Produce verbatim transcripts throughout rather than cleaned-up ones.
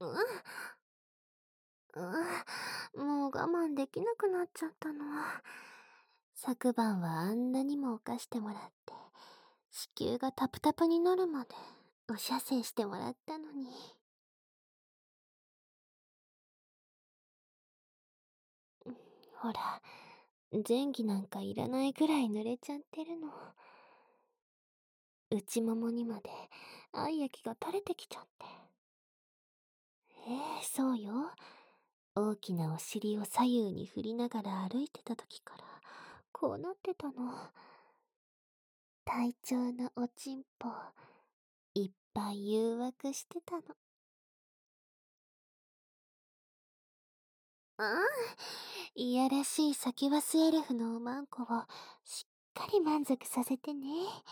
うん、うん、もう我慢できなくなっちゃったの。昨晩はあんなにも犯してもらって、子宮がタプタプになるまでお射精してもらったのに。ほら、前儀なんかいらないぐらい濡れちゃってるの。内ももにまで愛液が垂れてきちゃって。ええ、そうよ。大きなお尻を左右に振りながら歩いてた時からこうなってたの。体調のおちんぽいっぱい誘惑してたの。うん、いやらしいサキュバスエルフのおまんこをしっかり満足させてね。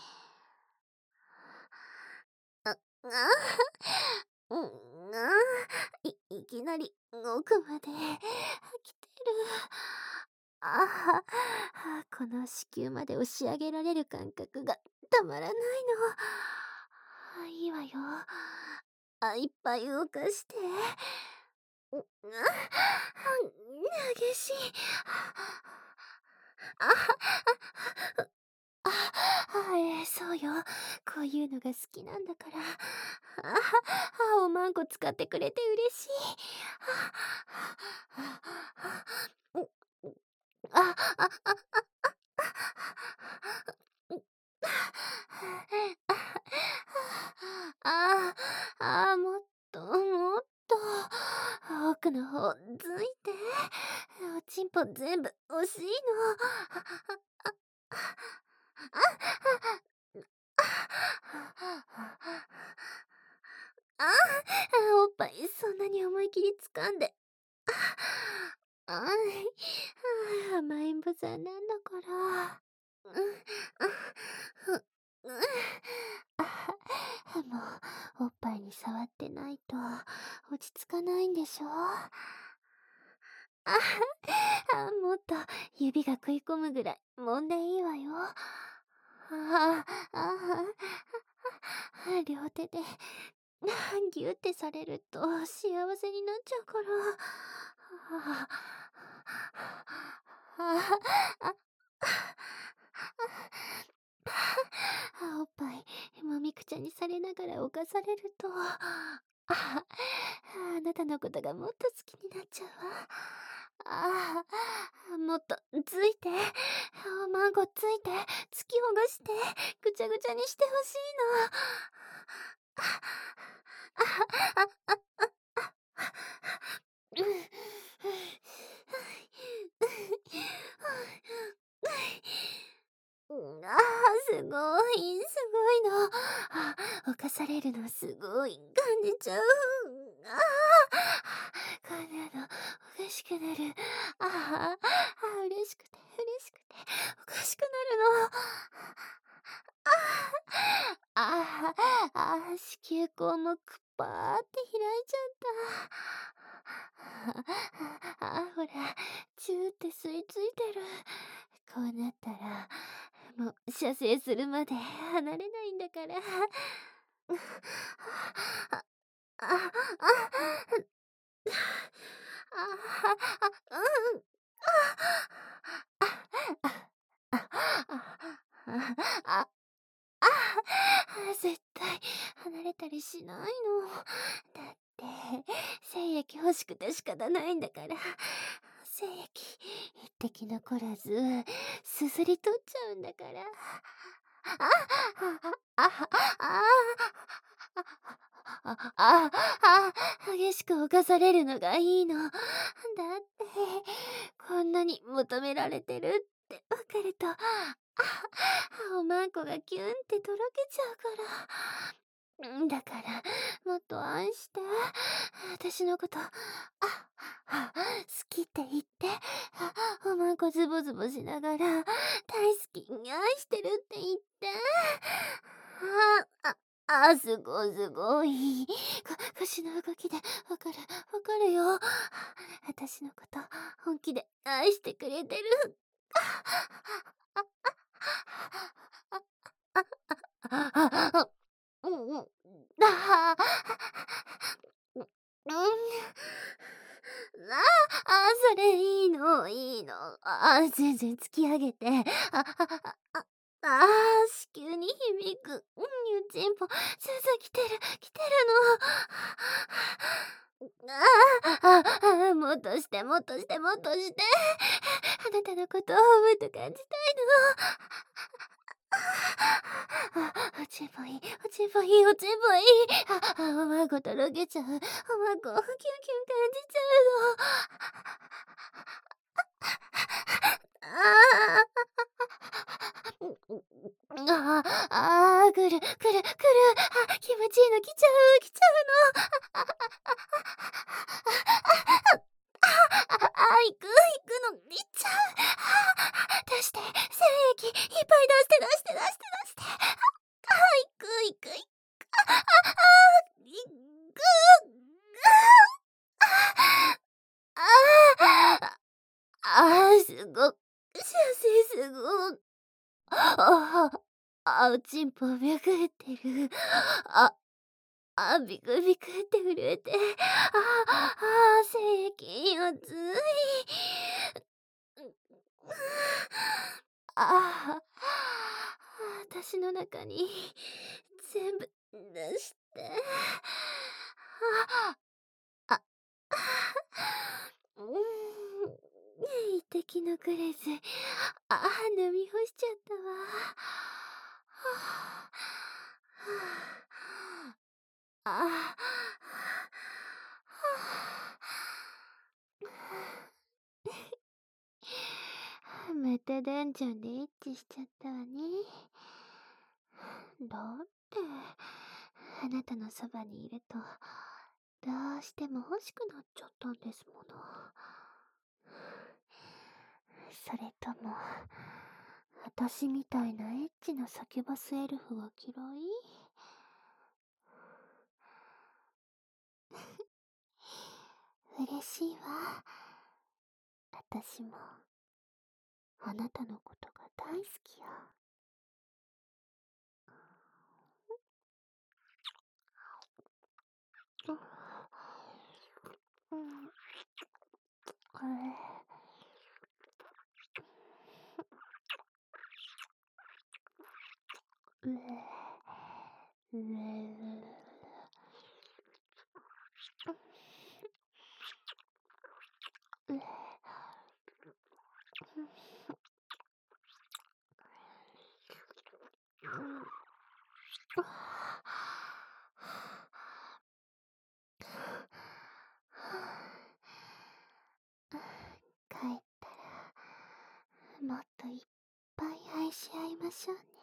あ、あうん、あい、いきなり奥まで来てる。ああ、この子宮まで押し上げられる感覚がたまらないの。あ、いいわよ。あ、いっぱい動かして。うあ、激しい。あ、あ、あ、あ、えーそうよ。こういうのが好きなんだから。あ、あ、おまんこ使ってくれて嬉しい。あ、あ、あ、あ、あ、あ、ああ、あ、もっと、もっと、奥の方、ついて。おちんぽ全部惜しいの。ああ、おっぱいそんなに思い切り掴んで。ああ、あ、甘えん坊さんなんだから。うん、あ、ふ、うん、あ、もう、おっぱいに触ってないと落ち着かないんでしょ。あ、あ、もっと指が食い込むぐらい揉んでいいわよ。ああ、ああ、両手でギュってされると幸せになっちゃうから。ああ、あ、あ、おっぱいもみくちゃにされながら犯されると、あ、あなたのことがもっと好きになっちゃうわ。ああ、もっとついて、おまんごついて、突きほぐして、ぐちゃぐちゃにしてほしいの。あ、あ、あ、うん、うん、ああ、すごい、すごいの。あ、犯されるのすごい感じちゃう。ああ、こんなのおかしくなる。ああ、あ、嬉しくて嬉しくておかしくなるの。ああ、ああ、子宮口もくっぱーって開いちゃった。ああ、ほら、チューって吸い付いてる。こうなったら、もう射精するまで離れないんだから。あ、あ、あ、あ、あ、うん。あ、あ、あ、あ、絶対離れたりしないの。だって、精液欲しくて仕方ないんだから。精液一滴残らず、すすり取っちゃうんだから。あ、あ、あ、あ、あ、あ、あ、激しく犯されるのがいいの。だって、こんなに求められてるってわかると、あ、おまんこがキュンってとろけちゃうから。んだから、もっと愛して。私のこと、あ、あ、好きって言って、あ、おまんこズボズボしながら、大好き、愛してるって言って。あ、あ、あ、すごいすごい。こ腰の動きでわかる、わかるよ。私のこと本気で愛してくれてる。ああ、うんうん。ああ、うん、 あ、それいいのいいの。あ、全然突き上げて。あ、あ、あ、あ、ああ、子宮に響く。うん、ゆちんぽ。先生来てる、来てるの。ああ、ああ、もっとして、もっとして、もっとして。あなたのことをもっと感じたいの。あ、おちんぽいい、おちんぽいい、おちんぽいい。あ、あ、おまごとろけちゃう。おまご、キュンキュン感じちゃうの。ああ、ああ、くるくるくる。あ、気持ちいいの来ちゃう来ちゃうの。あ、あ、行く行くの、行っちゃう。あ、出して、精液いっぱい出して出して出して出して。あ、行く行く行く。あ、あ、あ、行く。ああ、ああ、すごく、射精すごく。ああ、あ、おちんぽめくってる。あ、あ、ビクビクって震えて。ああ、あ、精液熱い。ああ、私の中に全部出して。ああ、うーん、一滴のくれず、ああ、飲み干しちゃったわ。はあ、ああ、またダンジョンでエッチしちゃったわね。だって、あなたのそばにいると、どうしても欲しくなっちゃったんですもの。それとも、私みたいなエッチなサキュバスエルフが嫌い？嬉しいわ。私も、あなたのことが大好きよ。うん、これ。うえ、うえ、うえ。帰ったらもっといっぱい愛し合いましょうね。